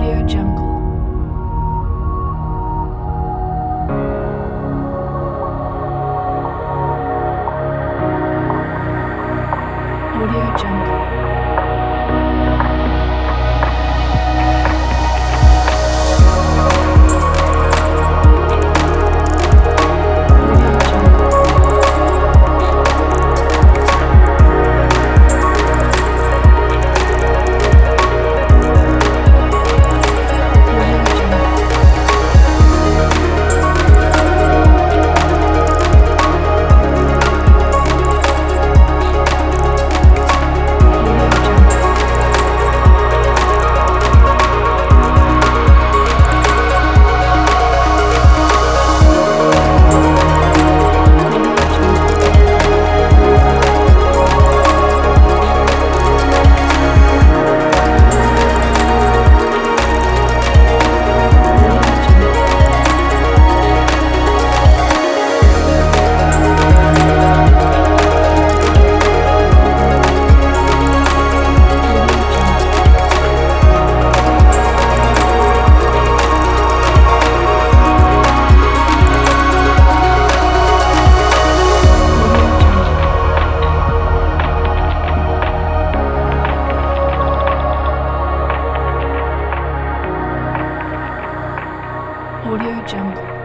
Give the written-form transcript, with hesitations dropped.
Audio Jungle. Audio Jungle. Audio Jungle. Audio Jungle. Audio Jungle. Audio Jungle. Audio Jungle. Audio Jungle. Audio Jungle. Audio Jungle.